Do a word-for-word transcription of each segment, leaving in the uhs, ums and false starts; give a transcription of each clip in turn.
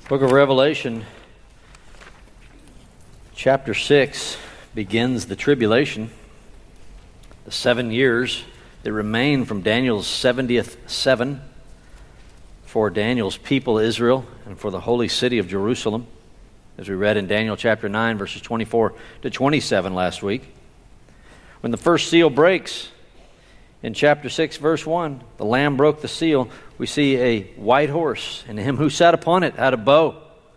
Book of Revelation, chapter six, begins the tribulation, the seven years that remain from Daniel's seventieth seven for Daniel's people Israel and for the holy city of Jerusalem, as we read in Daniel chapter nine, verses twenty-four to twenty-seven last week. When the first seal breaks, in chapter six, verse one, the Lamb broke the seal. We see a white horse, and him who sat upon it had a bow.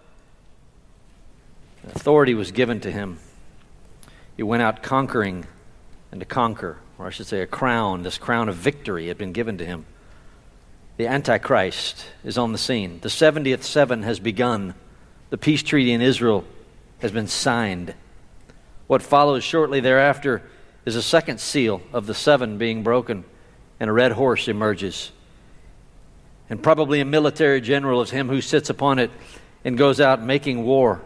Authority was given to him. He went out conquering and to conquer, or I should say a crown, this crown of victory had been given to him. The Antichrist is on the scene. The seventieth seven has begun. The peace treaty in Israel has been signed. What follows shortly thereafter is a second seal of the seven being broken, and a red horse emerges. And probably a military general is him who sits upon it and goes out making war.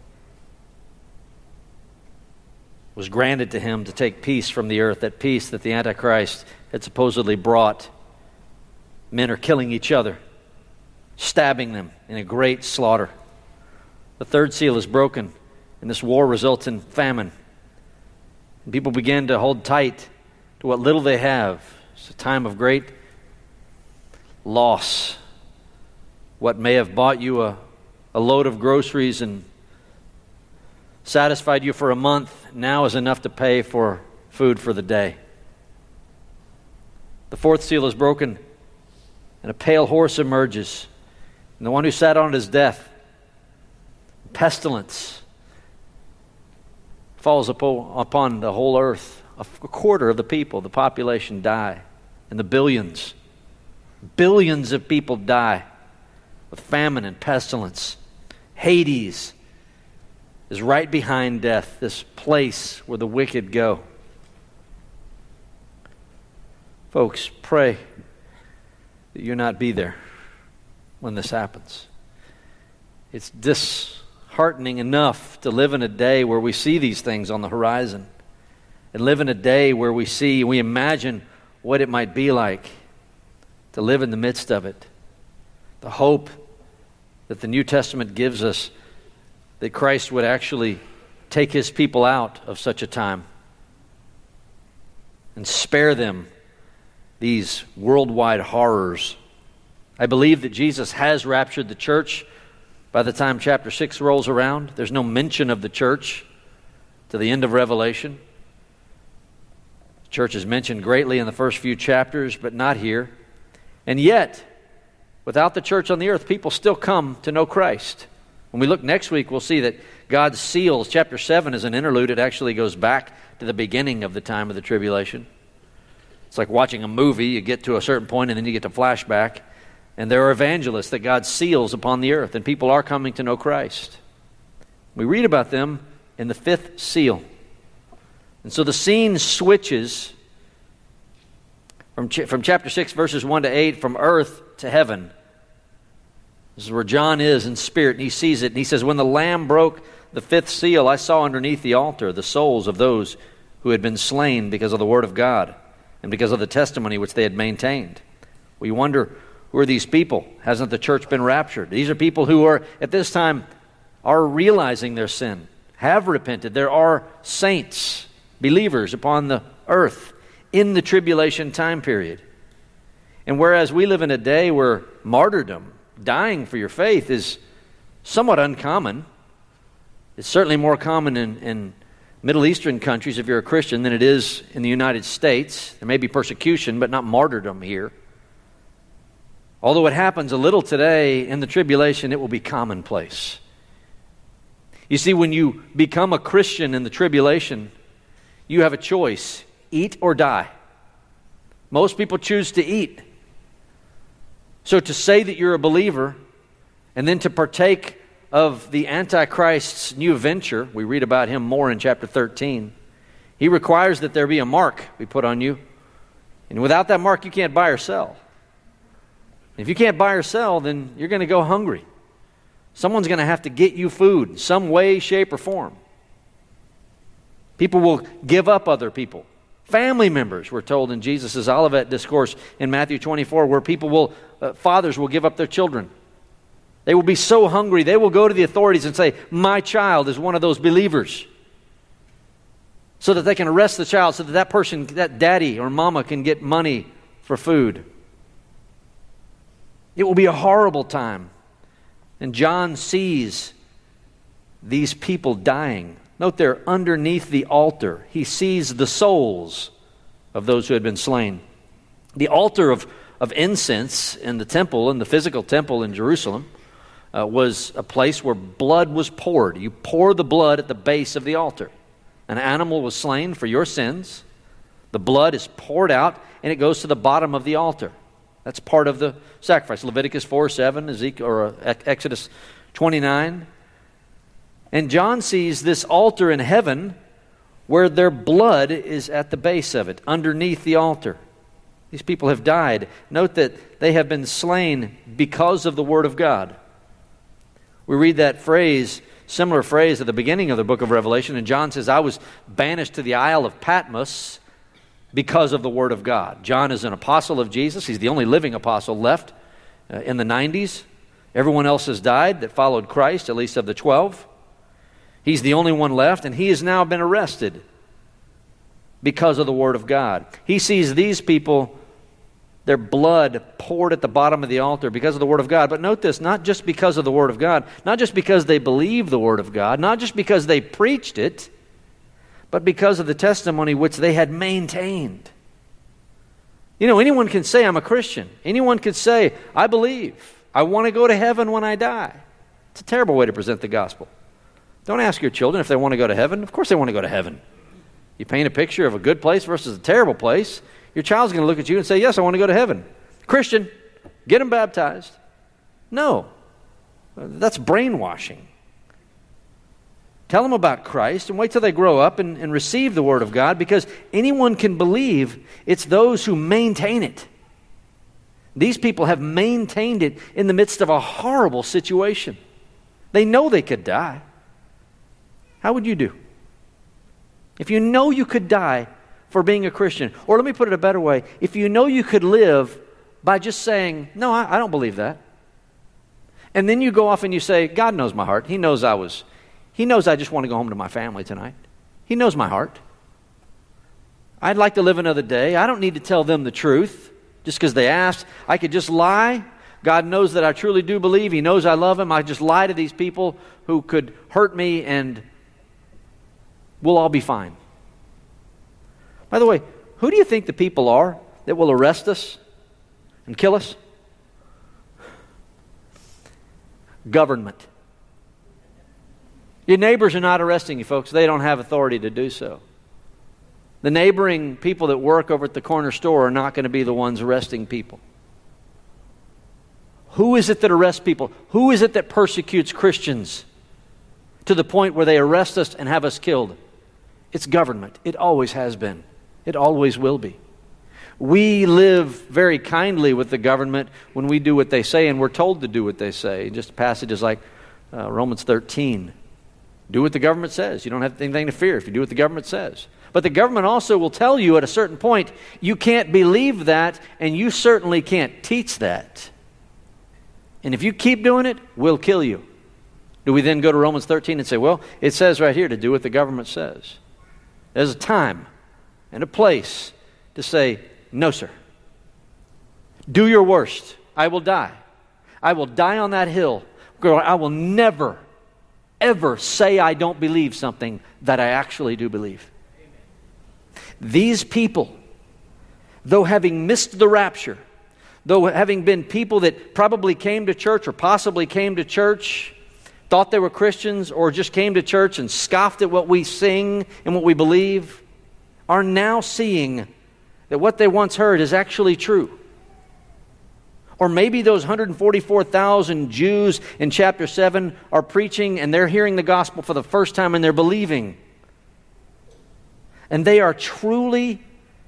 It was granted to him to take peace from the earth, that peace that the Antichrist had supposedly brought. Men are killing each other, stabbing them in a great slaughter. The third seal is broken, and this war results in famine. And people begin to hold tight to what little they have. It's a time of great loss. What may have bought you a, a load of groceries and satisfied you for a month now is enough to pay for food for the day. The fourth seal is broken, and a pale horse emerges. And the one who sat on it is death. Pestilence falls upon the whole earth. A quarter of the people, the population, die. And the billions, billions of people die with famine and pestilence. Hades is right behind death, this place where the wicked go. Folks, pray that you not be there when this happens. It's disheartening enough to live in a day where we see these things on the horizon, and live in a day where we see, we imagine what it might be like to live in the midst of it. The hope that the New Testament gives us that Christ would actually take his people out of such a time and spare them these worldwide horrors. I believe that Jesus has raptured the church by the time chapter six rolls around. There's no mention of the church to the end of Revelation. The church is mentioned greatly in the first few chapters, but not here. And yet, without the church on the earth, people still come to know Christ. When we look next week, we'll see that God's seals, chapter seven is an interlude. It actually goes back to the beginning of the time of the tribulation. It's like watching a movie. You get to a certain point and then you get to flashback. And there are evangelists that God seals upon the earth, and people are coming to know Christ. We read about them in the fifth seal. And so the scene switches from, ch- from chapter six, verses one to eight, from earth to heaven. This is where John is in spirit, and he sees it. And he says, when the Lamb broke the fifth seal, I saw underneath the altar the souls of those who had been slain because of the word of God and because of the testimony which they had maintained. We wonder, who are these people? Hasn't the church been raptured? These are people who are, at this time, are realizing their sin, have repented. There are saints, believers upon the earth in the tribulation time period. And whereas we live in a day where martyrdom, dying for your faith, is somewhat uncommon, it's certainly more common in, in Middle Eastern countries if you're a Christian than it is in the United States. There may be persecution, but not martyrdom here. Although it happens a little today, in the tribulation it will be commonplace. You see, when you become a Christian in the tribulation, you have a choice: eat or die. Most people choose to eat. So to say that you're a believer and then to partake of the Antichrist's new venture, we read about him more in chapter thirteen. He requires that there be a mark we put on you. And without that mark, you can't buy or sell. If you can't buy or sell, then you're going to go hungry. Someone's going to have to get you food in some way, shape, or form. People will give up other people. Family members, we're told in Jesus' Olivet discourse in Matthew twenty-four, where people will, uh, fathers will give up their children. They will be so hungry, they will go to the authorities and say, my child is one of those believers. So that they can arrest the child, so that that person, that daddy or mama can get money for food. It will be a horrible time. And John sees these people dying. Note they're underneath the altar. He sees the souls of those who had been slain. The altar of, of incense in the temple, in the physical temple in Jerusalem, uh, was a place where blood was poured. You pour the blood at the base of the altar. An animal was slain for your sins. The blood is poured out, and it goes to the bottom of the altar. That's part of the sacrifice. Leviticus four seven, Ezekiel, or uh, Exodus twenty-nine. And John sees this altar in heaven where their blood is at the base of it, underneath the altar. These people have died. Note that they have been slain because of the Word of God. We read that phrase, similar phrase at the beginning of the book of Revelation, and John says, I was banished to the Isle of Patmos because of the Word of God. John is an apostle of Jesus. He's the only living apostle left uh, in the nineties. Everyone else has died that followed Christ, at least of the twelve. He's the only one left, and he has now been arrested because of the Word of God. He sees these people, their blood poured at the bottom of the altar because of the Word of God. But note this, not just because of the Word of God, not just because they believed the Word of God, not just because they preached it, but because of the testimony which they had maintained. You know, anyone can say, I'm a Christian. Anyone could say, I believe. I want to go to heaven when I die. It's a terrible way to present the gospel. Don't ask your children if they want to go to heaven. Of course they want to go to heaven. You paint a picture of a good place versus a terrible place, your child's going to look at you and say, yes, I want to go to heaven. Christian, get them baptized. No, that's brainwashing. Tell them about Christ and wait till they grow up and, and receive the Word of God, because anyone can believe. It's those who maintain it. These people have maintained it in the midst of a horrible situation. They know they could die. How would you do? If you know you could die for being a Christian, or let me put it a better way, if you know you could live by just saying, no, I, I don't believe that. And then you go off and you say, God knows my heart. He knows I was, He knows I just want to go home to my family tonight. He knows my heart. I'd like to live another day. I don't need to tell them the truth just because they asked. I could just lie. God knows that I truly do believe. He knows I love Him. I just lie to these people who could hurt me, and we'll all be fine. By the way, who do you think the people are that will arrest us and kill us? Government. Your neighbors are not arresting you, folks. They don't have authority to do so. The neighboring people that work over at the corner store are not going to be the ones arresting people. Who is it that arrests people? Who is it that persecutes Christians to the point where they arrest us and have us killed? It's government. It always has been. It always will be. We live very kindly with the government when we do what they say, and we're told to do what they say. Just passages like uh, Romans thirteen. Do what the government says. You don't have anything to fear if you do what the government says. But the government also will tell you at a certain point, you can't believe that, and you certainly can't teach that. And if you keep doing it, we'll kill you. Do we then go to Romans thirteen and say, well, it says right here to do what the government says? There's a time and a place to say, no, sir. Do your worst. I will die. I will die on that hill. I will never, ever say I don't believe something that I actually do believe. Amen. These people, though having missed the rapture, though having been people that probably came to church or possibly came to church, thought they were Christians, or just came to church and scoffed at what we sing and what we believe, are now seeing that what they once heard is actually true. Or maybe those one hundred forty-four thousand Jews in chapter seven are preaching and they're hearing the gospel for the first time and they're believing. And they are truly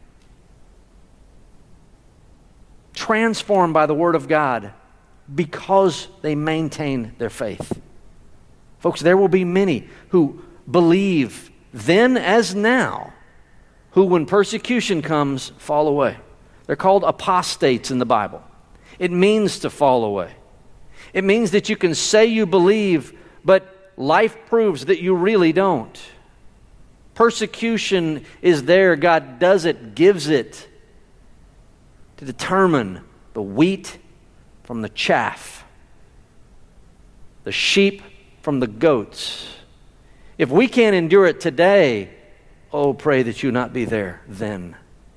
transformed by the Word of God because they maintain their faith. Folks, there will be many who believe then as now, who when persecution comes, fall away. They're called apostates in the Bible. It means to fall away. It means that you can say you believe, but life proves that you really don't. Persecution is there. God does it, gives it to determine the wheat from the chaff, the sheep from the goats. If we can't endure it today, oh, pray that you not be there then.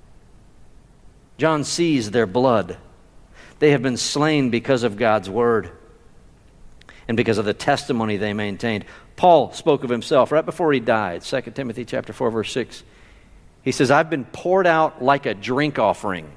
John sees their blood. They have been slain because of God's word and because of the testimony they maintained. Paul spoke of himself right before he died, Second Timothy chapter four, verse six. He says, I've been poured out like a drink offering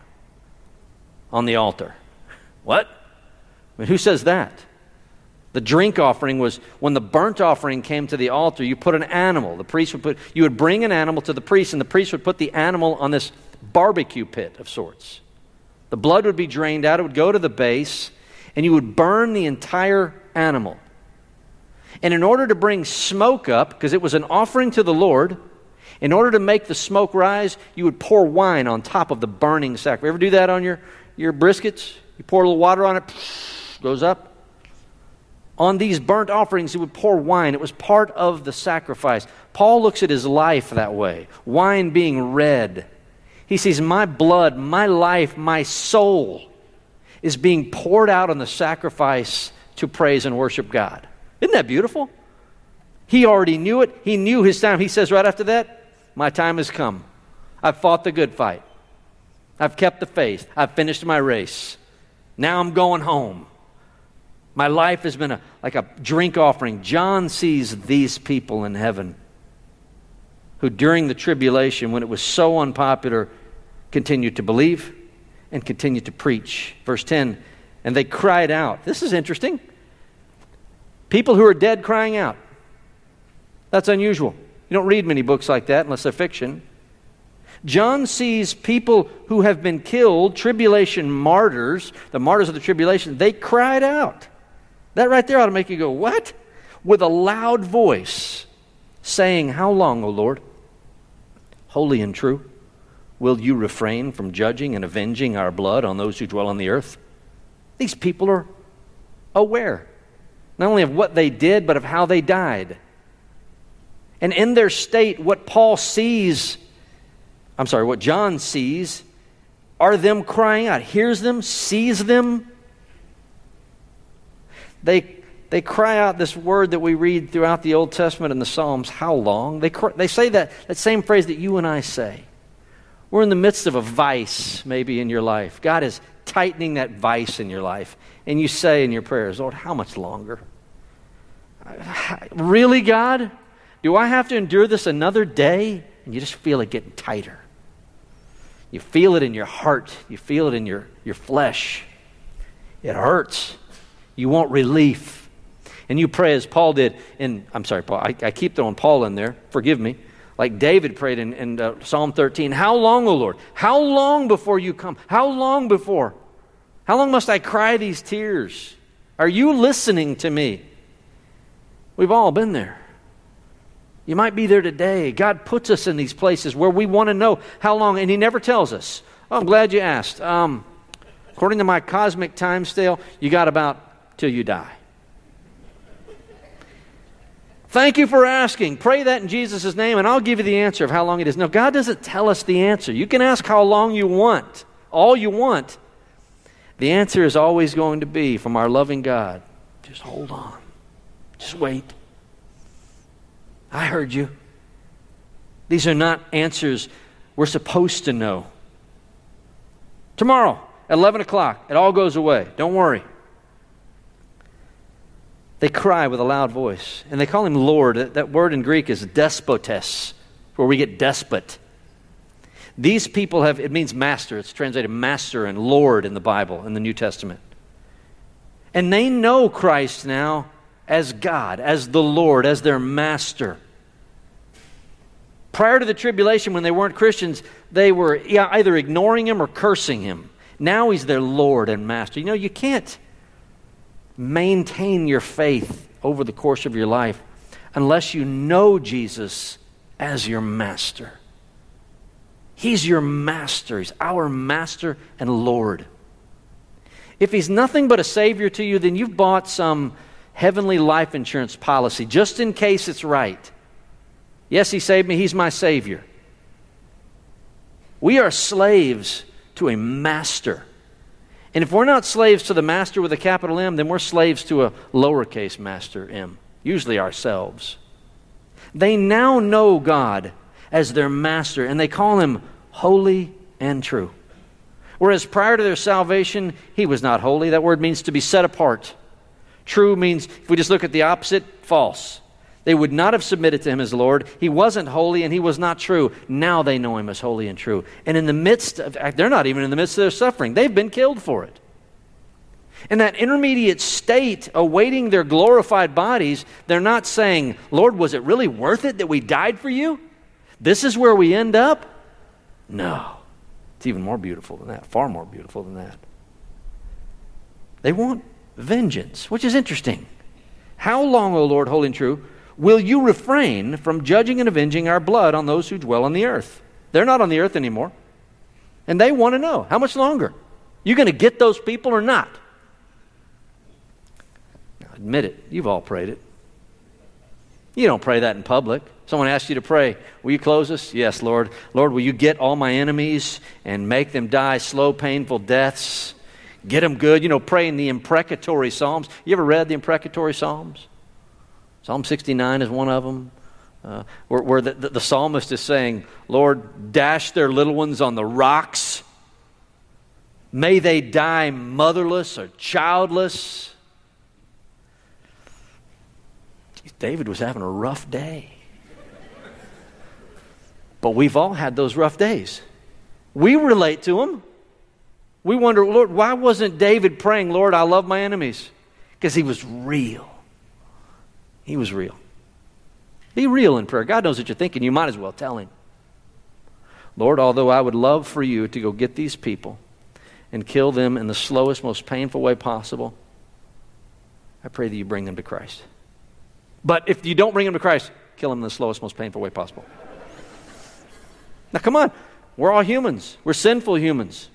on the altar. What? I mean, who says that? The drink offering was when the burnt offering came to the altar, you put an animal. The priest would put, you would bring an animal to the priest, and the priest would put the animal on this barbecue pit of sorts. The blood would be drained out, it would go to the base, and you would burn the entire animal. And in order to bring smoke up, because it was an offering to the Lord, in order to make the smoke rise, you would pour wine on top of the burning sacrifice. Ever do that on your, your briskets? You pour a little water on it, goes up. On these burnt offerings, he would pour wine. It was part of the sacrifice. Paul looks at his life that way. Wine being red. He sees my blood, my life, my soul is being poured out on the sacrifice to praise and worship God. Isn't that beautiful? He already knew it. He knew his time. He says right after that, my time has come. I've fought the good fight. I've kept the faith. I've finished my race. Now I'm going home. My life has been a, like a drink offering. John sees these people in heaven who during the tribulation, when it was so unpopular, continued to believe and continued to preach. Verse ten, and they cried out. This is interesting. People who are dead crying out. That's unusual. You don't read many books like that unless they're fiction. John sees people who have been killed, tribulation martyrs, the martyrs of the tribulation, they cried out. That right there ought to make you go, what? With a loud voice, saying, how long, O Lord, holy and true, will you refrain from judging and avenging our blood on those who dwell on the earth? These people are aware, not only of what they did, but of how they died. And in their state, what Paul sees, I'm sorry, what John sees, are them crying out, hears them, sees them. They they cry out this word that we read throughout the Old Testament and the Psalms, how long? They cry, they say that, that same phrase that you and I say. We're in the midst of a vice maybe in your life. God is tightening that vice in your life. And you say in your prayers, Lord, how much longer? Really, God? Do I have to endure this another day? And you just feel it getting tighter. You feel it in your heart. You feel it in your, your flesh. It hurts. You want relief. And you pray as Paul did in, I'm sorry, Paul, I, I keep throwing Paul in there. Forgive me. Like David prayed in, in uh, Psalm thirteen, how long, O Lord? How long before you come? How long before? How long must I cry these tears? Are you listening to me? We've all been there. You might be there today. God puts us in these places where we want to know how long, and He never tells us. Oh, I'm glad you asked. Um, according to my cosmic time scale, you got about till you die. Thank you for asking. Pray that in Jesus' name, and I'll give you the answer of how long it is. No, God doesn't tell us the answer. You can ask how long you want, all you want. The answer is always going to be from our loving God. Just hold on. Just wait. I heard you. These are not answers we're supposed to know. Tomorrow, at eleven o'clock, it all goes away. Don't worry. They cry with a loud voice, and they call Him Lord. That word in Greek is despotes, where we get despot. These people have, it means master. It's translated master and Lord in the Bible, in the New Testament. And they know Christ now as God, as the Lord, as their master. Prior to the tribulation, when they weren't Christians, they were either ignoring Him or cursing Him. Now He's their Lord and master. You know, you can't maintain your faith over the course of your life unless you know Jesus as your master. He's your master. He's our master and Lord. If he's nothing but a Savior to you, then you've bought some heavenly life insurance policy just in case it's right. Yes, he saved me. He's my Savior. We are slaves to a master. And if we're not slaves to the master with a capital M, then we're slaves to a lowercase master M, usually ourselves. They now know God as their master, and they call him holy and true. Whereas prior to their salvation, he was not holy. That word means to be set apart. True means, if we just look at the opposite, false. They would not have submitted to him as Lord. He wasn't holy and he was not true. Now they know him as holy and true. And in the midst of, they're not even in the midst of their suffering. They've been killed for it. In that intermediate state, awaiting their glorified bodies, they're not saying, Lord, was it really worth it that we died for you? This is where we end up? No. It's even more beautiful than that, far more beautiful than that. They want vengeance, which is interesting. How long, O Lord, holy and true, will you refrain from judging and avenging our blood on those who dwell on the earth? They're not on the earth anymore. And they want to know, how much longer? You going to get those people or not? Now, admit it. You've all prayed it. You don't pray that in public. Someone asks you to pray, will you close us? Yes, Lord. Lord, will you get all my enemies and make them die slow, painful deaths? Get them good. You know, praying the imprecatory Psalms. You ever read the imprecatory Psalms? Psalm sixty-nine is one of them, uh, where, where the, the, the psalmist is saying, Lord, dash their little ones on the rocks. May they die motherless or childless. David was having a rough day. But we've all had those rough days. We relate to them. We wonder, Lord, why wasn't David praying, Lord, I love my enemies? Because he was real. He was real. Be real in prayer. God knows what you're thinking. You might as well tell him. Lord, although I would love for you to go get these people and kill them in the slowest, most painful way possible, I pray that you bring them to Christ. But if you don't bring them to Christ, kill them in the slowest, most painful way possible. Now, come on. We're all humans. We're sinful humans.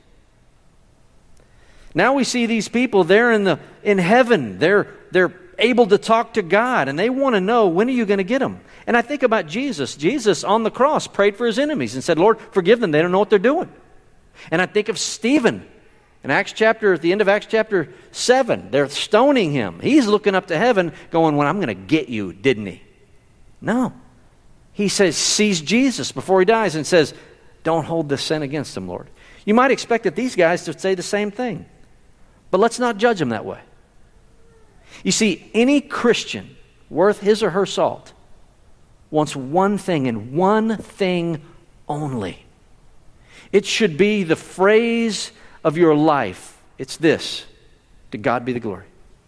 Now we see these people, they're in the in heaven. They're they're able to talk to God, and they want to know, when are you going to get them? And I think about Jesus. Jesus on the cross prayed for his enemies and said, Lord, forgive them. They don't know what they're doing. And I think of Stephen in Acts chapter, at the end of Acts chapter seven. They're stoning him. He's looking up to heaven going, well, I'm going to get you, didn't he? No. He says, sees Jesus before he dies and says, don't hold this sin against him, Lord. You might expect that these guys to say the same thing. But let's not judge them that way. You see, any Christian worth his or her salt wants one thing and one thing only. It should be the phrase of your life. It's this: to God be the glory.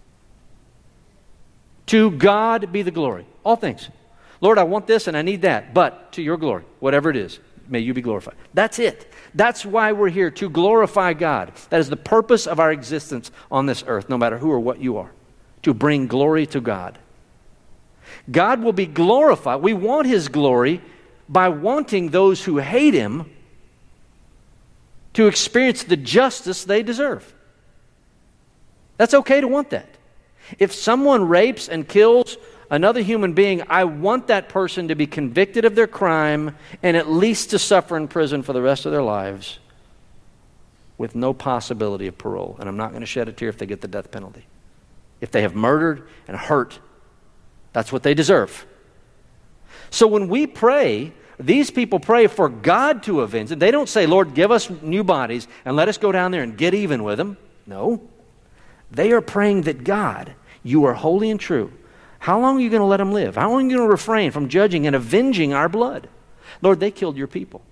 To God be the glory. All things. Lord, I want this and I need that, but to your glory, whatever it is, may you be glorified. That's it. That's why we're here, to glorify God. That is the purpose of our existence on this earth, no matter who or what you are, to bring glory to God. God will be glorified. We want his glory by wanting those who hate him to experience the justice they deserve. That's okay to want that. If someone rapes and kills another human being, I want that person to be convicted of their crime and at least to suffer in prison for the rest of their lives with no possibility of parole. And I'm not going to shed a tear if they get the death penalty. If they have murdered and hurt, that's what they deserve. So when we pray, these people pray for God to avenge them. They don't say, Lord, give us new bodies and let us go down there and get even with them. No. They are praying that God, you are holy and true. How long are you going to let them live? How long are you going to refrain from judging and avenging our blood? Lord, they killed your people.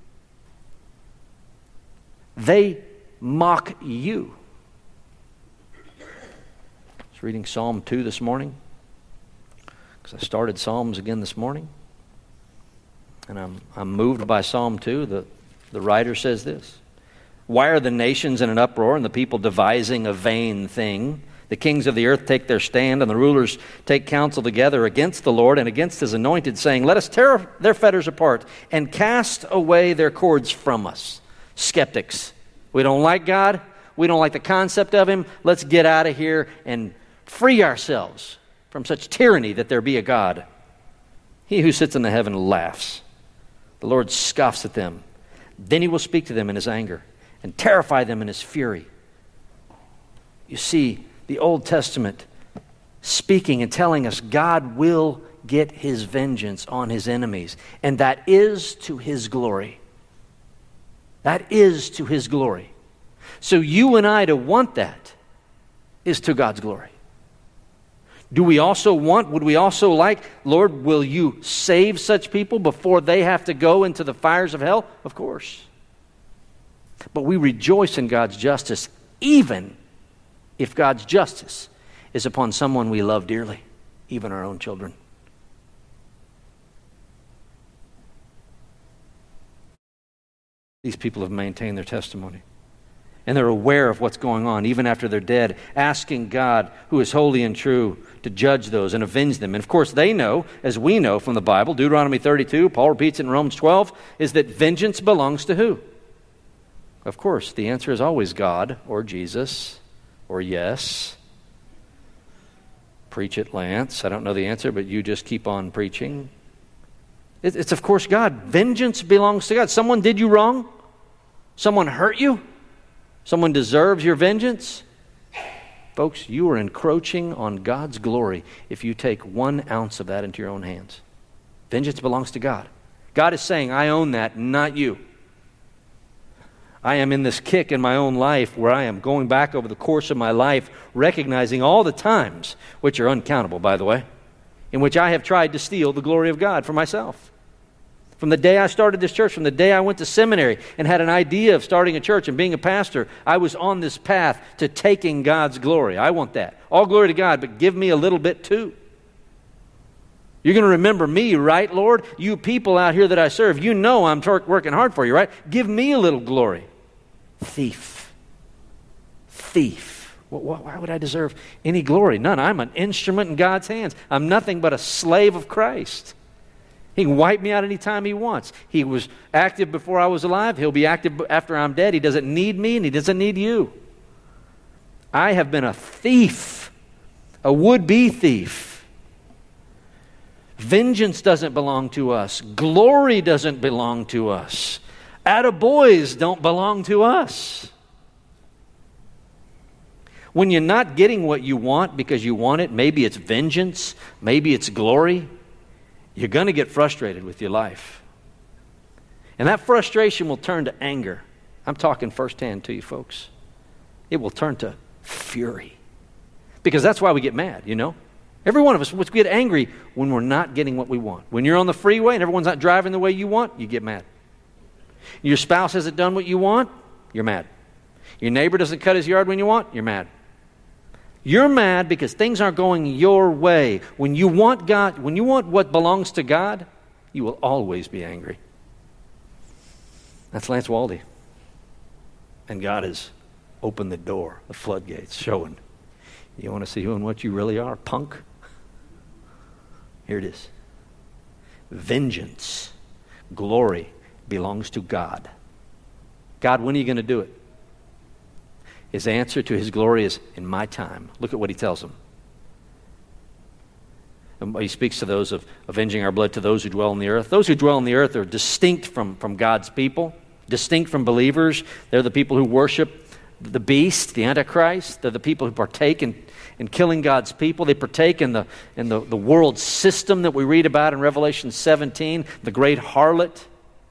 They mock you. I was reading Psalm two this morning because I started Psalms again this morning. And I'm, I'm moved by Psalm two. The, the writer says this: why are the nations in an uproar and the people devising a vain thing? The kings of the earth take their stand, and the rulers take counsel together against the Lord and against his anointed, saying, let us tear their fetters apart and cast away their cords from us. Skeptics. We don't like God. We don't like the concept of him. Let's get out of here and free ourselves from such tyranny that there be a God. He who sits in the heaven laughs. The Lord scoffs at them. Then he will speak to them in his anger and terrify them in his fury. You see, the Old Testament speaking and telling us God will get his vengeance on his enemies. And that is to his glory. That is to his glory. So you and I to want that is to God's glory. Do we also want, would we also like, Lord, will you save such people before they have to go into the fires of hell? Of course. But we rejoice in God's justice, even if God's justice is upon someone we love dearly, even our own children. These people have maintained their testimony. And they're aware of what's going on, even after they're dead, asking God, who is holy and true, to judge those and avenge them. And of course, they know, as we know from the Bible, Deuteronomy thirty-two, Paul repeats it in Romans twelve, is that vengeance belongs to who? Of course, the answer is always God or Jesus or yes. Preach it, Lance. I don't know the answer, but you just keep on preaching. It, it's, of course, God. Vengeance belongs to God. Someone did you wrong? Someone hurt you? Someone deserves your vengeance? Folks, you are encroaching on God's glory if you take one ounce of that into your own hands. Vengeance belongs to God. God is saying, I own that, not you. I am in this kick in my own life where I am going back over the course of my life, recognizing all the times, which are uncountable, by the way, in which I have tried to steal the glory of God for myself. From the day I started this church, from the day I went to seminary and had an idea of starting a church and being a pastor, I was on this path to taking God's glory. I want that. All glory to God, but give me a little bit too. You're going to remember me, right, Lord? You people out here that I serve, you know I'm working hard for you, right? Give me a little glory. Thief. Thief. Why would I deserve any glory? None. I'm an instrument in God's hands. I'm nothing but a slave of Christ. He can wipe me out anytime he wants. He was active before I was alive. He'll be active after I'm dead. He doesn't need me and he doesn't need you. I have been a thief, a would-be thief. Vengeance doesn't belong to us. Glory doesn't belong to us. Attaboys don't belong to us. When you're not getting what you want because you want it, maybe it's vengeance, maybe it's glory, you're going to get frustrated with your life. And that frustration will turn to anger. I'm talking firsthand to you folks. It will turn to fury. Because that's why we get mad, you know. Every one of us, we get angry when we're not getting what we want. When you're on the freeway and everyone's not driving the way you want, you get mad. Your spouse hasn't done what you want, you're mad. Your neighbor doesn't cut his yard when you want, you're mad. You're mad because things aren't going your way. When you want God, when you want what belongs to God, you will always be angry. That's Lance Waldy. And God has opened the door, the floodgates, showing. You want to see who and what you really are, punk? Here it is. Vengeance, glory belongs to God. God, when are you going to do it? His answer to his glory is, in my time. Look at what he tells them. He speaks to those of avenging our blood to those who dwell on the earth. Those who dwell on the earth are distinct from, from God's people, distinct from believers. They're the people who worship the beast, the Antichrist. They're the people who partake in, in killing God's people. They partake in the in the, the world system that we read about in Revelation seventeen, the great harlot.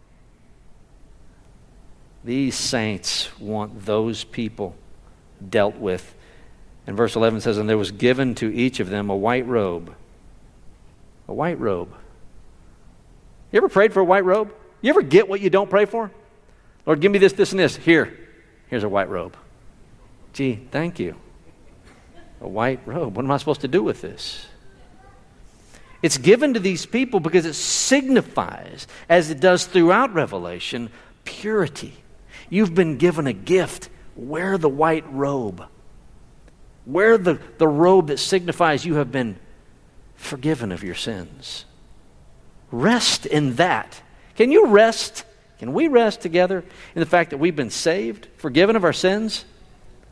These saints want those people dealt with. And verse eleven says, and there was given to each of them a white robe. A white robe. You ever prayed for a white robe? You ever get what you don't pray for? Lord, give me this, this, and this. Here. Here's a white robe. Gee, thank you. A white robe. What am I supposed to do with this? It's given to these people because it signifies, as it does throughout Revelation, purity. You've been given a gift. Wear the white robe. Wear the, the robe that signifies you have been forgiven of your sins. Rest in that. Can you rest? Can we rest together in the fact that we've been saved, forgiven of our sins?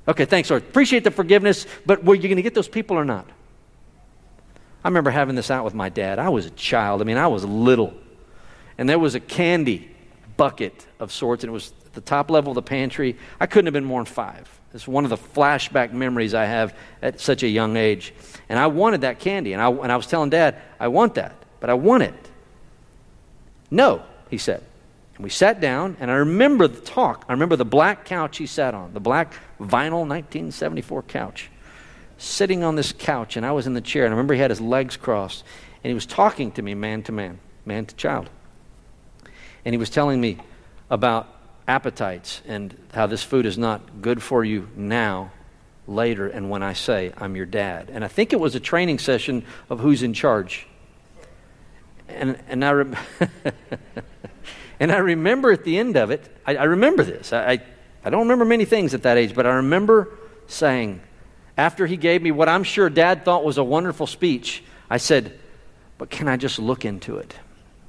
Okay, thanks, Lord. Appreciate the forgiveness, but were you going to get those people or not? I remember having this out with my dad. I was a child. I mean, I was little. And there was a candy bucket of sorts, and it was at the top level of the pantry. I couldn't have been more than five. It's one of the flashback memories I have at such a young age. And I wanted that candy, and I, and I was telling Dad, I want that, but I want it. No, he said. And we sat down, and I remember the talk. I remember the black couch he sat on, the black vinyl nineteen seventy-four couch. Sitting on this couch, and I was in the chair, and I remember he had his legs crossed, and he was talking to me man to man, man to child. And he was telling me about appetites and how this food is not good for you now, later, and when I say, I'm your dad. And I think it was a training session of who's in charge. And and I rem- and I remember at the end of it, I, I remember this. I, I I don't remember many things at that age, but I remember saying, after he gave me what I'm sure Dad thought was a wonderful speech, I said, but can I just look into it?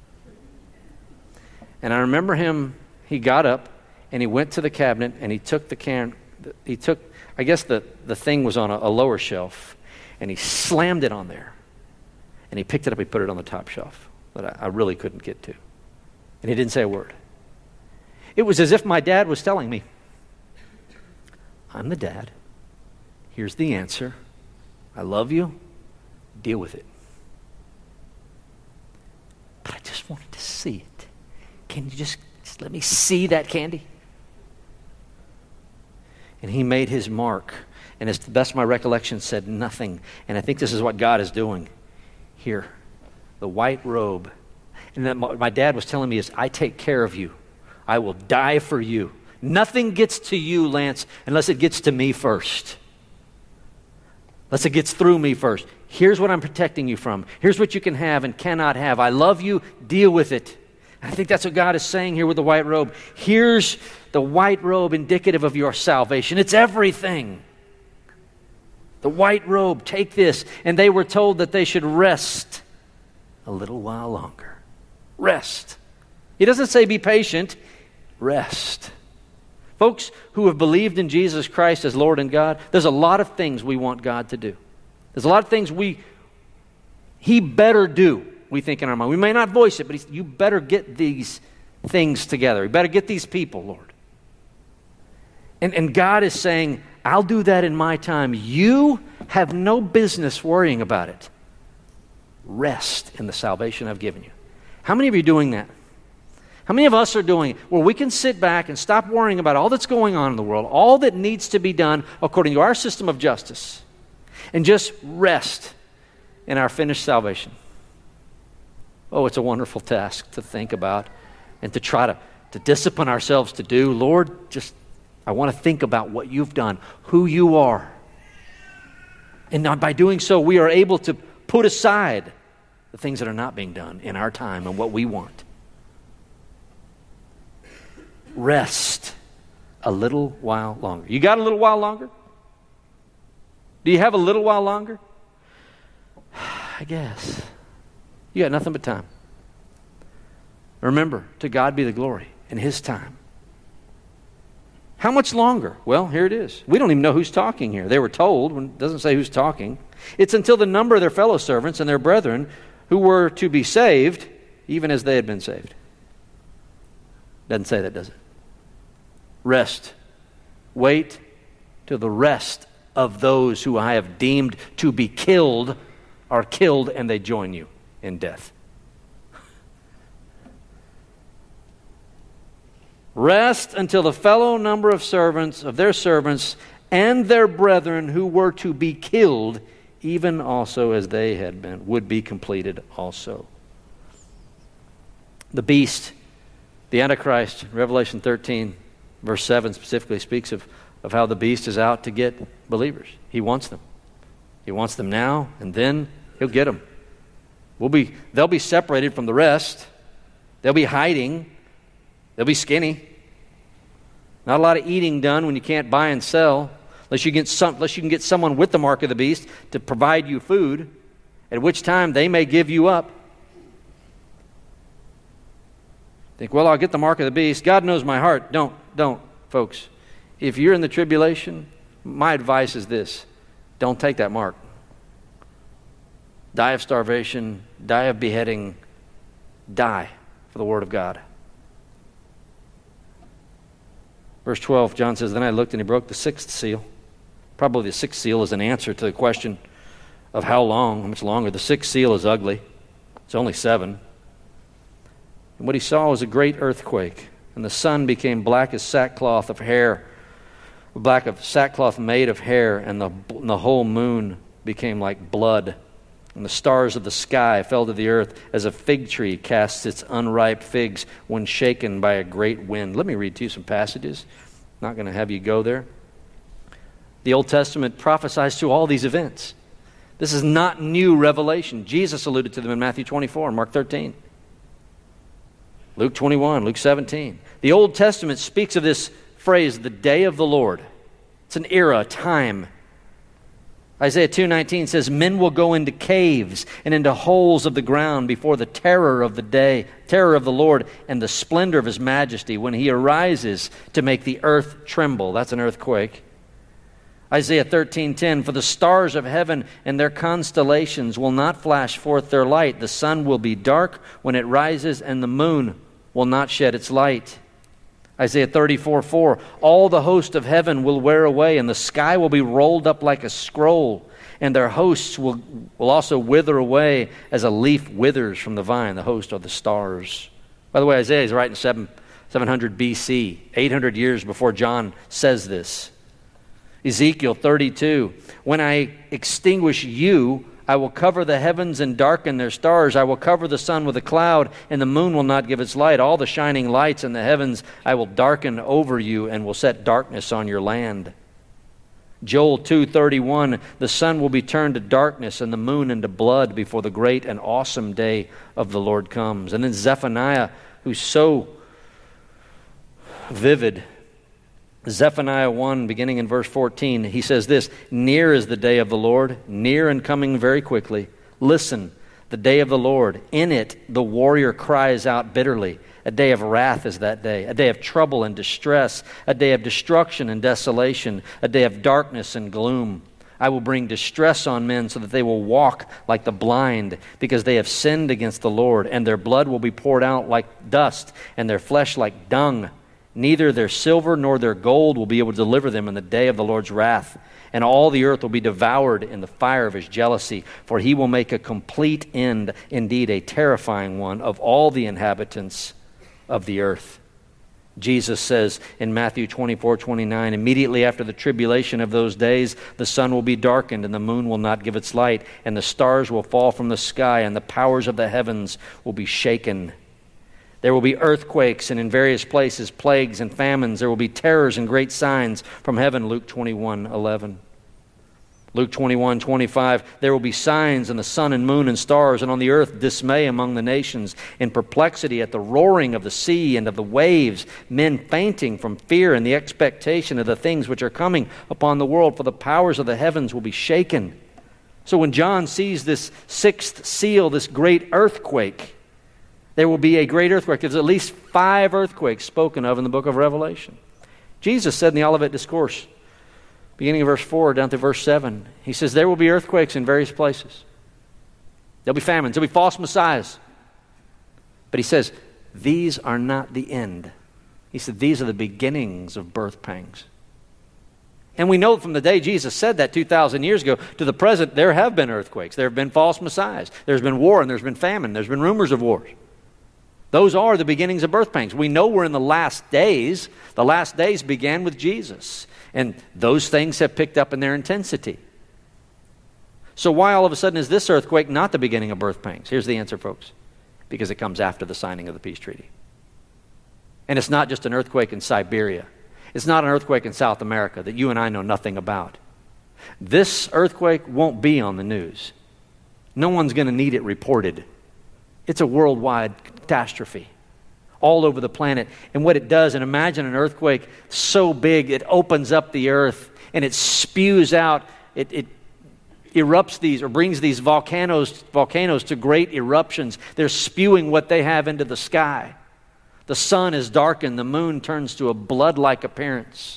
And I remember him, he got up and he went to the cabinet and he took the can, he took, I guess the, the thing was on a, a lower shelf, and he slammed it on there. And he picked it up, he put it on the top shelf that I, I really couldn't get to. And he didn't say a word. It was as if my dad was telling me, I'm the dad. Here's the answer. I love you. Deal with it. But I just wanted to see it. Can you just, just let me see that candy? And he made his mark. And as the best of my recollection, said nothing. And I think this is what God is doing here. The white robe. And then my, my dad was telling me is, I take care of you. I will die for you. Nothing gets to you, Lance, unless it gets to me first. Unless it gets through me first. Here's what I'm protecting you from. Here's what you can have and cannot have. I love you. Deal with it. I think that's what God is saying here with the white robe. Here's the white robe indicative of your salvation. It's everything. The white robe, take this. And they were told that they should rest a little while longer. Rest. He doesn't say be patient. Rest. Folks who have believed in Jesus Christ as Lord and God, there's a lot of things we want God to do. There's a lot of things we, He better do, we think in our mind. We may not voice it, but he's, you better get these things together. You better get these people, Lord. And, and God is saying, I'll do that in my time. You have no business worrying about it. Rest in the salvation I've given you. How many of you are doing that? How many of us are doing it where we can sit back and stop worrying about all that's going on in the world, all that needs to be done according to our system of justice, and just rest in our finished salvation? Oh, it's a wonderful task to think about and to try to, to discipline ourselves to do. Lord, just, I want to think about what you've done, who you are. And now by doing so, we are able to put aside the things that are not being done in our time and what we want. Rest a little while longer. You got a little while longer? Do you have a little while longer? I guess. You got nothing but time. Remember, to God be the glory in His time. How much longer? Well, here it is. We don't even know who's talking here. They were told, when it doesn't say who's talking. It's until the number of their fellow servants and their brethren who were to be saved, even as they had been saved. Doesn't say that, does it? Rest. Wait till the rest of those who I have deemed to be killed are killed and they join you in death. Rest until the fellow number of servants, of their servants, and their brethren who were to be killed, even also as they had been, would be completed also. The beast, the Antichrist, Revelation thirteen, verse seven specifically speaks of, of how the beast is out to get believers. He wants them. He wants them now, and then he'll get them. We'll be, they'll be separated from the rest. They'll be hiding. They'll be skinny. Not a lot of eating done when you can't buy and sell, unless you get some, unless you can get someone with the mark of the beast to provide you food, at which time they may give you up. Think, well, I'll get the mark of the beast. God knows my heart. Don't, don't, folks. If you're in the tribulation, My advice is this: don't take that mark. Die of starvation, die of beheading, die for the Word of God. Verse twelve, John says, then I looked and he broke the sixth seal. Probably the sixth seal is an answer to the question of how long, how much longer. The sixth seal is ugly. It's only seven. And what he saw was a great earthquake, and the sun became black as sackcloth of hair, black of sackcloth made of hair, and the, and the whole moon became like blood. And the stars of the sky fell to the earth as a fig tree casts its unripe figs when shaken by a great wind. Let me read to you some passages. I'm not going to have you go there. The Old Testament prophesies to all these events. This is not new revelation. Jesus alluded to them in Matthew twenty-four, Mark thirteen, Luke twenty-one, Luke seventeen. The Old Testament speaks of this phrase, the day of the Lord. It's an era, a time. Isaiah two nineteen says, men will go into caves and into holes of the ground before the terror of the day, terror of the Lord and the splendor of his majesty when he arises to make the earth tremble. That's an earthquake. Isaiah thirteen ten, for the stars of heaven and their constellations will not flash forth their light. The sun will be dark when it rises, and the moon will not shed its light. Isaiah thirty-four four, all the host of heaven will wear away, and the sky will be rolled up like a scroll, and their hosts will, will also wither away as a leaf withers from the vine. The host are the stars. By the way, Isaiah is writing seven hundred B C, eight hundred years before John says this. Ezekiel thirty-two, when I extinguish you, I will cover the heavens and darken their stars. I will cover the sun with a cloud, and the moon will not give its light. All the shining lights in the heavens I will darken over you and will set darkness on your land. Joel two thirty-one, the sun will be turned to darkness and the moon into blood before the great and awesome day of the Lord comes. And then Zephaniah, who's so vivid, Zephaniah one, beginning in verse fourteen, he says this, near is the day of the Lord, near and coming very quickly. Listen, the day of the Lord. In it the warrior cries out bitterly. A day of wrath is that day, a day of trouble and distress, a day of destruction and desolation, a day of darkness and gloom. I will bring distress on men so that they will walk like the blind, because they have sinned against the Lord, and their blood will be poured out like dust, and their flesh like dung. Neither their silver nor their gold will be able to deliver them in the day of the Lord's wrath. And all the earth will be devoured in the fire of his jealousy, for he will make a complete end, indeed a terrifying one, of all the inhabitants of the earth. Jesus says in Matthew twenty-four twenty-nine, immediately after the tribulation of those days, the sun will be darkened, and the moon will not give its light, and the stars will fall from the sky, and the powers of the heavens will be shaken. There will be earthquakes, and in various places plagues and famines. There will be terrors and great signs from heaven, Luke twenty-one eleven. Luke twenty-one twenty-five, there will be signs in the sun and moon and stars, and on the earth dismay among the nations, in perplexity at the roaring of the sea and of the waves, men fainting from fear and the expectation of the things which are coming upon the world, for the powers of the heavens will be shaken. So when John sees this sixth seal, this great earthquake, there will be a great earthquake. There's at least five earthquakes spoken of in the book of Revelation. Jesus said in the Olivet Discourse, beginning of verse four down to verse seven, he says, there will be earthquakes in various places. There'll be famines. There'll be false messiahs. But he says, these are not the end. He said, these are the beginnings of birth pangs. And we know from the day Jesus said that two thousand years ago to the present, there have been earthquakes. There have been false messiahs. There's been war, and there's been famine. There's been rumors of wars. Those are the beginnings of birth pangs. We know we're in the last days. The last days began with Jesus. And those things have picked up in their intensity. So why all of a sudden is this earthquake not the beginning of birth pangs? Here's the answer, folks. Because it comes after the signing of the peace treaty. And it's not just an earthquake in Siberia. It's not an earthquake in South America that you and I know nothing about. This earthquake won't be on the news. No one's going to need it reported. It's a worldwide catastrophe all over the planet. And what it does, and imagine an earthquake so big it opens up the earth and it spews out, it, it erupts these or brings these volcanoes, volcanoes to great eruptions. They're spewing what they have into the sky. The sun is darkened, the moon turns to a blood-like appearance.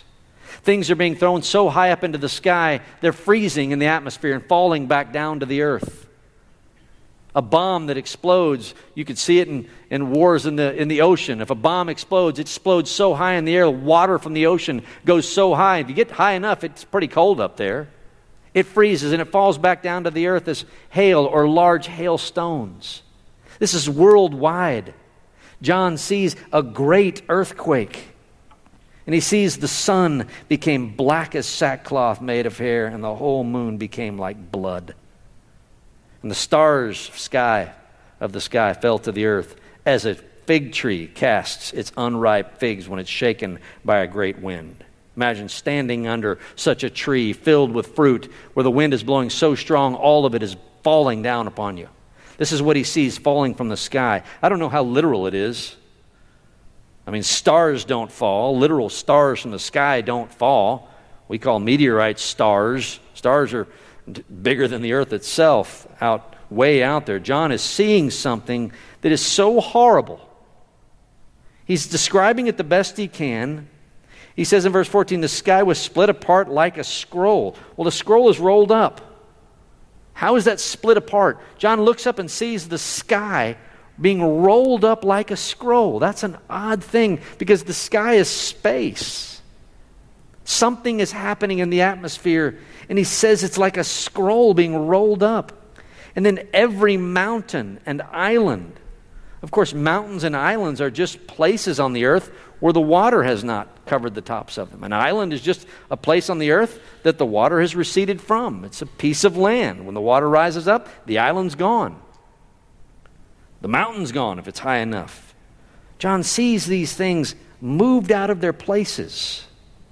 Things are being thrown so high up into the sky, they're freezing in the atmosphere and falling back down to the earth. A bomb that explodes, you could see it in, in wars in the, in the ocean. If a bomb explodes, it explodes so high in the air, water from the ocean goes so high. If you get high enough, it's pretty cold up there. It freezes and it falls back down to the earth as hail or large hailstones. This is worldwide. John sees a great earthquake. And he sees the sun became black as sackcloth made of hair, and the whole moon became like blood. And the stars sky of the sky fell to the earth as a fig tree casts its unripe figs when it's shaken by a great wind. Imagine standing under such a tree filled with fruit where the wind is blowing so strong all of it is falling down upon you. This is what he sees falling from the sky. I don't know how literal it is. I mean, stars don't fall. Literal stars from the sky don't fall. We call meteorites stars. Stars are bigger than the earth itself, out way out there. John is seeing something that is so horrible. He's describing it the best he can. He says in verse fourteen, the sky was split apart like a scroll. Well, the scroll is rolled up. How is that split apart? John looks up and sees the sky being rolled up like a scroll. That's an odd thing because the sky is space. Something is happening in the atmosphere, and he says it's like a scroll being rolled up. And then every mountain and island. Of course, mountains and islands are just places on the earth where the water has not covered the tops of them. An island is just a place on the earth that the water has receded from. It's a piece of land. When the water rises up, the island's gone. The mountain's gone if it's high enough. John sees these things moved out of their places.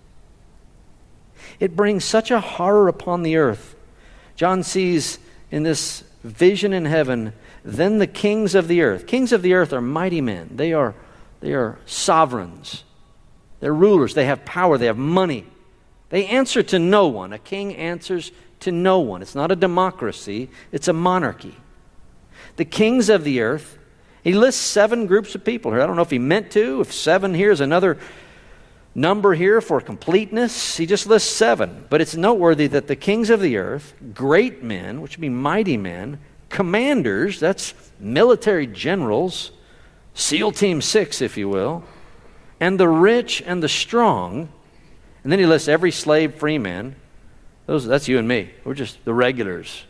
It brings such a horror upon the earth. John sees in this vision in heaven, then the kings of the earth. Kings of the earth are mighty men. They are, they are sovereigns. They're rulers. They have power. They have money. They answer to no one. A king answers to no one. It's not a democracy. It's a monarchy. The kings of the earth. He lists seven groups of people here. I don't know if he meant to. If seven here is another number here for completeness. He just lists seven. But it's noteworthy that the kings of the earth, great men, which would be mighty men, commanders, that's military generals, SEAL Team Six, if you will, and the rich and the strong. And then he lists every slave free man. Those, that's you and me. We're just the regulars.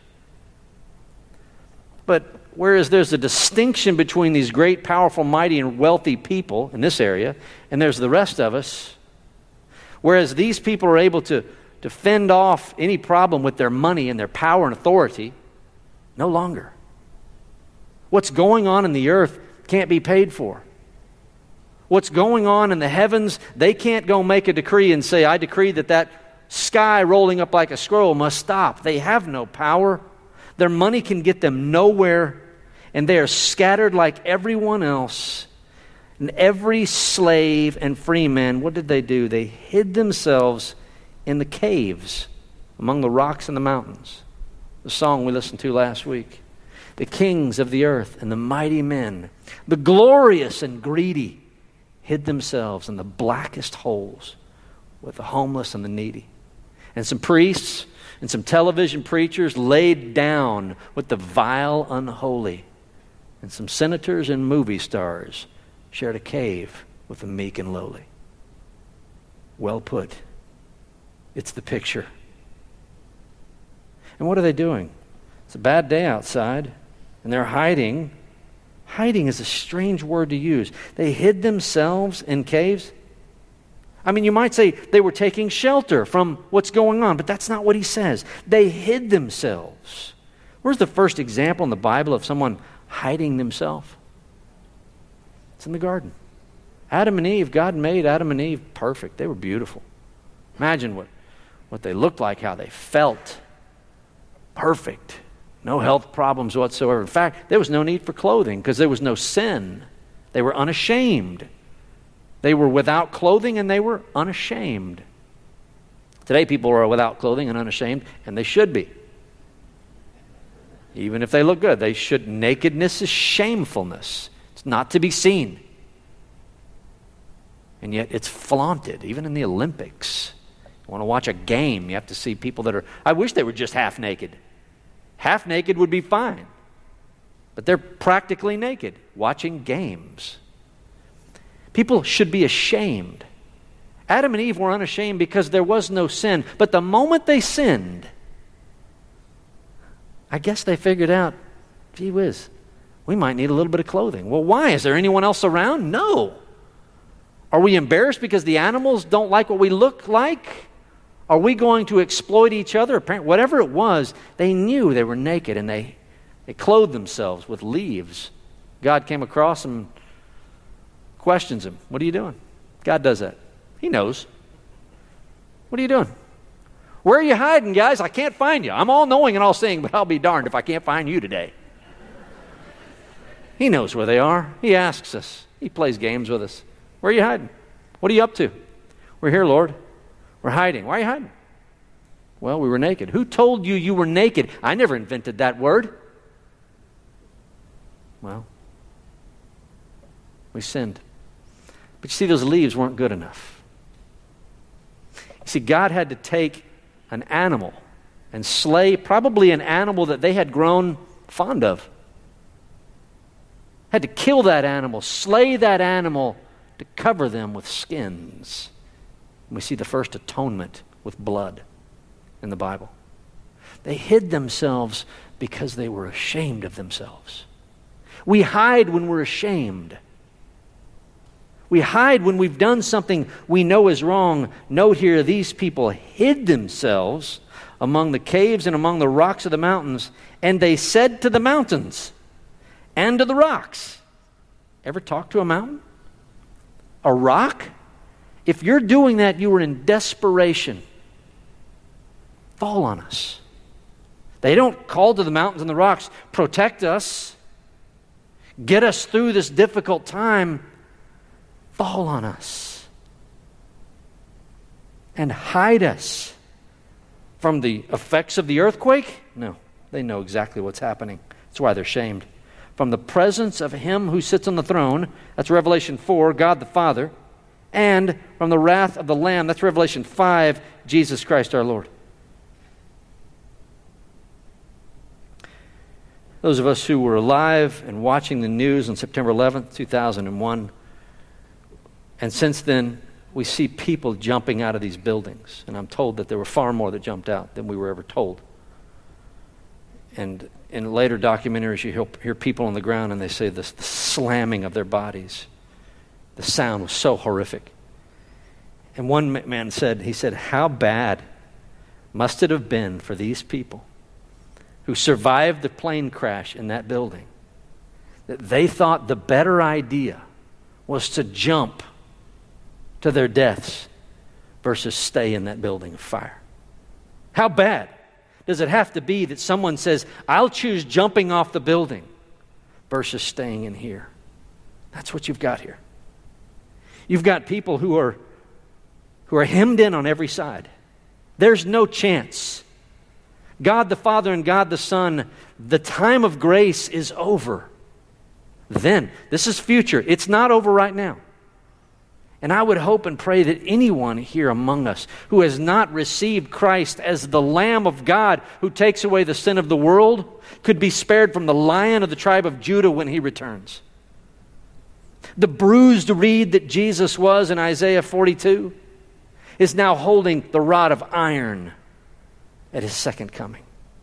But whereas there's a distinction between these great, powerful, mighty, and wealthy people in this area, and there's the rest of us, whereas these people are able to, to fend off any problem with their money and their power and authority, no longer. What's going on in the earth can't be paid for. What's going on in the heavens, they can't go make a decree and say, I decree that that sky rolling up like a scroll must stop. They have no power. Their money can get them nowhere, and they are scattered like everyone else. And every slave and free man, what did they do? They hid themselves in the caves among the rocks and the mountains. The song we listened to last week. The kings of the earth and the mighty men, the glorious and greedy, hid themselves in the blackest holes with the homeless and the needy. And some priests and some television preachers laid down with the vile unholy. And some senators and movie stars shared a cave with the meek and lowly. Well put. It's the picture. And what are they doing? It's a bad day outside, and they're hiding. Hiding is a strange word to use. They hid themselves in caves. I mean, you might say they were taking shelter from what's going on, but that's not what he says. They hid themselves. Where's the first example in the Bible of someone hiding themselves? It's in the garden. Adam and Eve, God made Adam and Eve perfect. They were beautiful. Imagine what, what they looked like, how they felt. Perfect. No health problems whatsoever. In fact, there was no need for clothing because there was no sin. They were unashamed. They were without clothing and they were unashamed. Today people are without clothing and unashamed, and they should be. Even if they look good, they should. Nakedness is shamefulness. It's not to be seen. And yet it's flaunted, even in the Olympics. Want to watch a game, you have to see people that are, I wish they were just half naked. Half naked would be fine. But they're practically naked, watching games. People should be ashamed. Adam and Eve were unashamed because there was no sin. But the moment they sinned, I guess they figured out, gee whiz, we might need a little bit of clothing. Well, why? Is there anyone else around? No. Are we embarrassed because the animals don't like what we look like? Are we going to exploit each other? Whatever it was, they knew they were naked, and they, they clothed themselves with leaves. God came across them, questions him. What are you doing? God does that. He knows. What are you doing? Where are you hiding, guys? I can't find you. I'm all-knowing and all-seeing, but I'll be darned if I can't find you today. He knows where they are. He asks us. He plays games with us. Where are you hiding? What are you up to? We're here, Lord. We're hiding. Why are you hiding? Well, we were naked. Who told you you were naked? I never invented that word. Well, we sinned. But you see, those leaves weren't good enough. You see, God had to take an animal and slay probably an animal that they had grown fond of. Had to kill that animal, slay that animal to cover them with skins. And we see the first atonement with blood in the Bible. They hid themselves because they were ashamed of themselves. We hide when we're ashamed. We hide when we've done something we know is wrong. Note here, these people hid themselves among the caves and among the rocks of the mountains, and they said to the mountains and to the rocks. Ever talk to a mountain? A rock? If you're doing that, you are in desperation. Fall on us. They don't call to the mountains and the rocks, protect us, get us through this difficult time. Fall on us and hide us from the effects of the earthquake? No, they know exactly what's happening. That's why they're shamed. From the presence of him who sits on the throne, that's Revelation four, God the Father, and from the wrath of the Lamb, that's Revelation five, Jesus Christ our Lord. Those of us who were alive and watching the news on September eleventh, two thousand one, and since then, we see people jumping out of these buildings. And I'm told that there were far more that jumped out than we were ever told. And in later documentaries, you hear, hear people on the ground and they say this, the slamming of their bodies. The sound was so horrific. And one man said, he said, how bad must it have been for these people who survived the plane crash in that building, that they thought the better idea was to jump to their deaths versus stay in that building of fire. How bad does it have to be that someone says, I'll choose jumping off the building versus staying in here? That's what you've got here. You've got people who are who are hemmed in on every side. There's no chance. God the Father and God the Son, the time of grace is over. Then, this is future. It's not over right now. And I would hope and pray that anyone here among us who has not received Christ as the Lamb of God who takes away the sin of the world could be spared from the Lion of the tribe of Judah when he returns. The bruised reed that Jesus was in Isaiah forty-two is now holding the rod of iron at his second coming.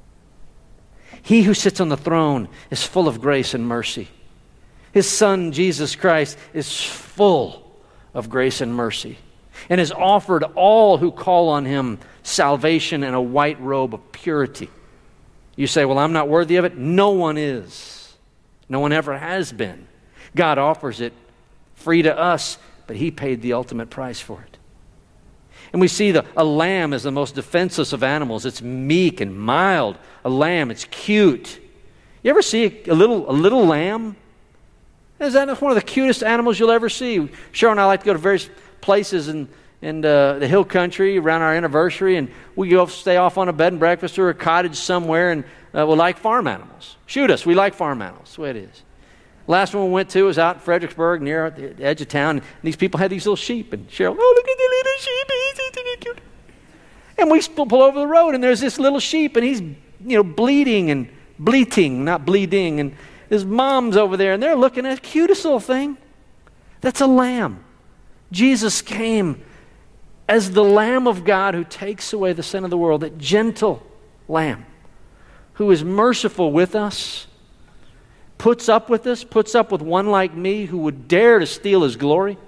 He who sits on the throne is full of grace and mercy. His Son, Jesus Christ, is full of grace and mercy, and has offered all who call on him salvation and a white robe of purity. You say, well, I'm not worthy of it. No one is. No one ever has been. God offers it free to us, but he paid the ultimate price for it. And we see the, a lamb is the most defenseless of animals. It's meek and mild. A lamb, it's cute. You ever see a, a little a little lamb? Is that one of the cutest animals you'll ever see? Cheryl and I like to go to various places in, in uh, the hill country around our anniversary, and we go stay off on a bed and breakfast or a cottage somewhere, and uh, we like farm animals. Shoot us, we like farm animals. That's the way it is. Last one we went to was out in Fredericksburg, near the edge of town, and these people had these little sheep, and Cheryl, oh, look at the little sheep, isn't it cute? And we pull over the road, and there's this little sheep, and he's, you know, bleeding and bleating, not bleeding. And his mom's over there, and they're looking at the cutest little thing. That's a lamb. Jesus came as the Lamb of God who takes away the sin of the world, that gentle lamb who is merciful with us, puts up with us, puts up with one like me who would dare to steal his glory,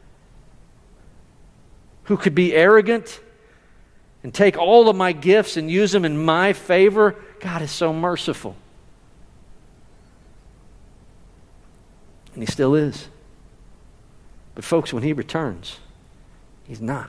who could be arrogant and take all of my gifts and use them in my favor. God is so merciful. And he still is. But folks, when he returns, he's not.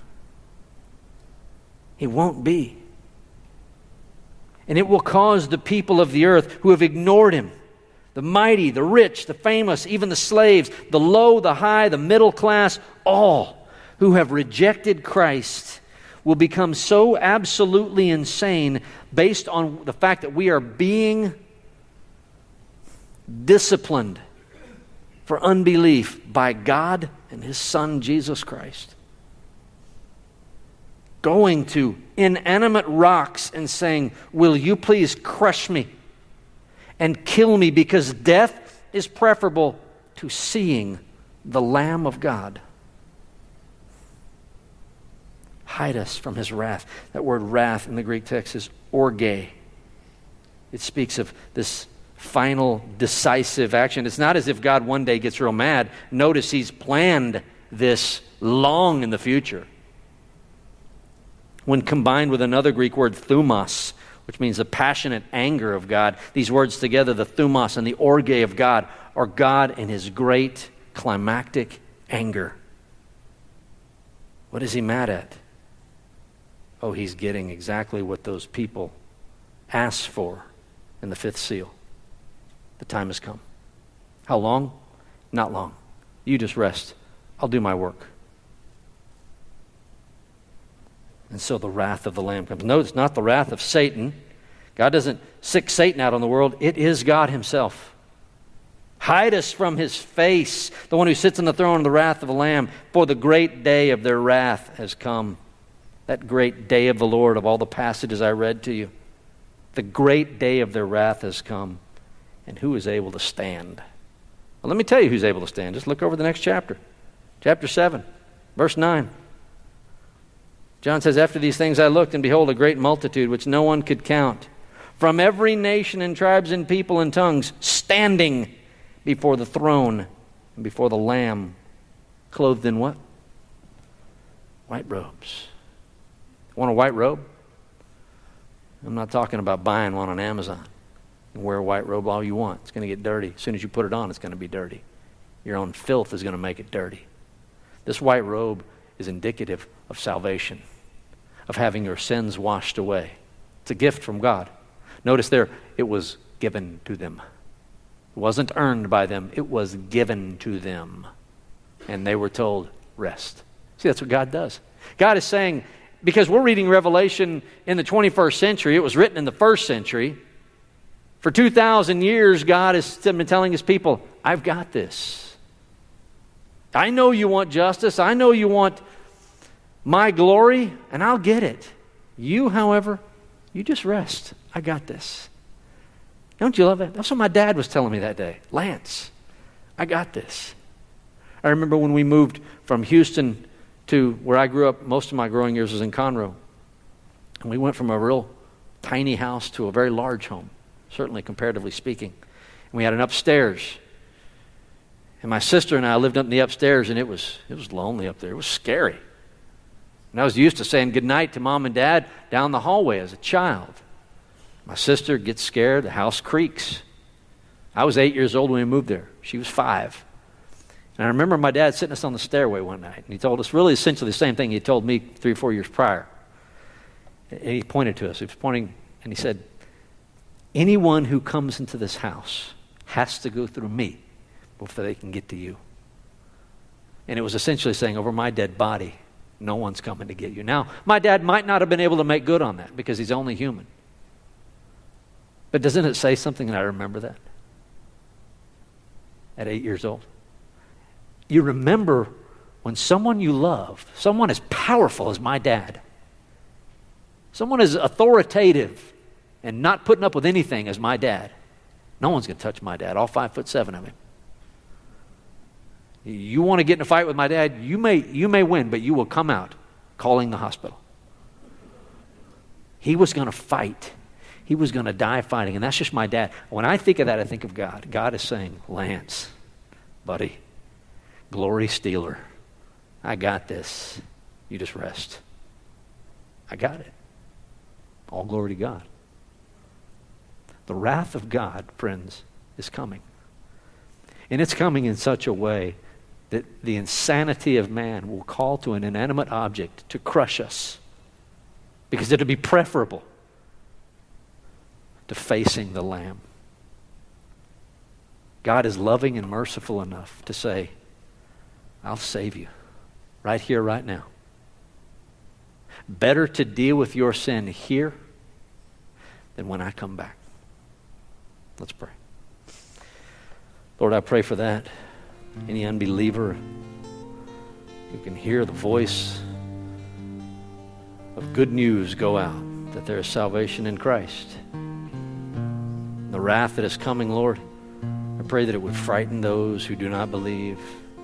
He won't be. And it will cause the people of the earth who have ignored him, the mighty, the rich, the famous, even the slaves, the low, the high, the middle class, all who have rejected Christ will become so absolutely insane based on the fact that we are being disciplined for unbelief by God and his Son, Jesus Christ. Going to inanimate rocks and saying, will you please crush me and kill me, because death is preferable to seeing the Lamb of God. Hide us from his wrath. That word wrath in the Greek text is orge. It speaks of this final decisive action. It's not as if God one day gets real mad. Notice he's planned this long in the future. When combined with another Greek word, thumos, which means the passionate anger of God, these words together, the thumos and the orge of God, are God in his great climactic anger. What is he mad at? Oh, he's getting exactly what those people asked for in the fifth seal. The time has come. How long? Not long. You just rest. I'll do my work. And so the wrath of the Lamb comes. Notice, not the wrath of Satan. God doesn't sick Satan out on the world. It is God himself. Hide us from his face, the one who sits on the throne of the wrath of the Lamb, for the great day of their wrath has come. That great day of the Lord, of all the passages I read to you. The great day of their wrath has come. And who is able to stand? Well, let me tell you who's able to stand. Just look over the next chapter. Chapter seven, verse nine. John says, after these things I looked, and behold, a great multitude, which no one could count, from every nation and tribes and people and tongues, standing before the throne and before the Lamb, clothed in what? White robes. Want a white robe? I'm not talking about buying one on Amazon. You can wear a white robe all you want. It's going to get dirty. As soon as you put it on, it's going to be dirty. Your own filth is going to make it dirty. This white robe is indicative of salvation, of having your sins washed away. It's a gift from God. Notice there, it was given to them. It wasn't earned by them. It was given to them. And they were told, rest. See, that's what God does. God is saying, because we're reading Revelation in the twenty-first century, it was written in the first century. For two thousand years, God has been telling his people, I've got this. I know you want justice. I know you want my glory, and I'll get it. You, however, you just rest. I got this. Don't you love that? That's what my dad was telling me that day. Lance, I got this. I remember when we moved from Houston to where I grew up. Most of my growing years was in Conroe. And we went from a real tiny house to a very large home, certainly comparatively speaking. And we had an upstairs. And my sister and I lived up in the upstairs, and it was it was lonely up there. It was scary. And I was used to saying goodnight to mom and dad down the hallway as a child. My sister gets scared. The house creaks. I was eight years old when we moved there. She was five. And I remember my dad sitting us on the stairway one night, and he told us really essentially the same thing he told me three or four years prior. And he pointed to us. He was pointing, and he said, anyone who comes into this house has to go through me before they can get to you. And it was essentially saying, over my dead body, no one's coming to get you. Now, my dad might not have been able to make good on that because he's only human. But doesn't it say something, and I remember that? At eight years old. You remember when someone you love, someone as powerful as my dad, someone as authoritative and not putting up with anything as my dad. No one's going to touch my dad, all five foot seven of him. You want to get in a fight with my dad, you may, you may win, but you will come out calling the hospital. He was going to fight. He was going to die fighting, and that's just my dad. When I think of that, I think of God. God is saying, Lance, buddy, glory stealer, I got this. You just rest. I got it. All glory to God. The wrath of God, friends, is coming. And it's coming in such a way that the insanity of man will call to an inanimate object to crush us, because it'll be preferable to facing the Lamb. God is loving and merciful enough to say, I'll save you right here, right now. Better to deal with your sin here than when I come back. Let's pray. Lord, I pray for that. Any unbeliever who can hear the voice of good news go out, that there is salvation in Christ. The wrath that is coming, Lord, I pray that it would frighten those who do not believe.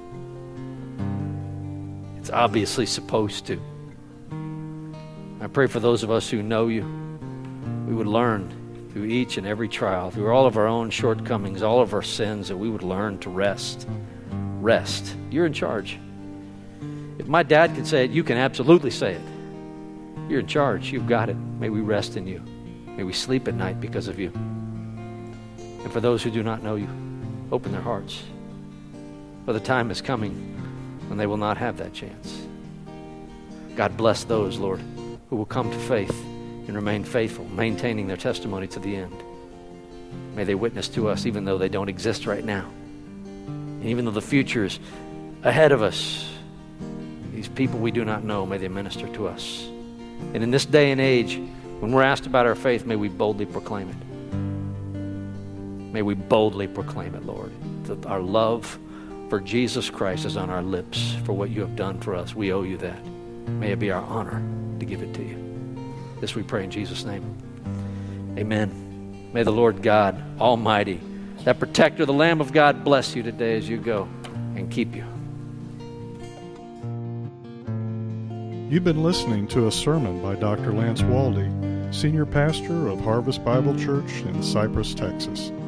It's obviously supposed to. I pray for those of us who know you, we would learn through each and every trial, through all of our own shortcomings, all of our sins, that we would learn to rest. Rest. You're in charge. If my dad can say it, you can absolutely say it. You're in charge. You've got it. May we rest in you. May we sleep at night because of you. And for those who do not know you, open their hearts. For the time is coming when they will not have that chance. God bless those, Lord, who will come to faith and remain faithful, maintaining their testimony to the end. May they witness to us even though they don't exist right now. And even though the future is ahead of us, these people we do not know, may they minister to us. And in this day and age, when we're asked about our faith, may we boldly proclaim it. May we boldly proclaim it, Lord, that our love for Jesus Christ is on our lips for what you have done for us. We owe you that. May it be our honor to give it to you. This we pray in Jesus' name. Amen. May the Lord God Almighty, that protector, the Lamb of God, bless you today as you go and keep you. You've been listening to a sermon by Doctor Lance Waldy, Senior Pastor of Harvest Bible Church in Cypress, Texas.